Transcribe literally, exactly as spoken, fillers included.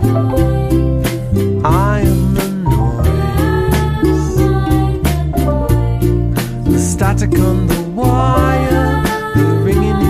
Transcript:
I am the noise, the static on the wire, the ringing in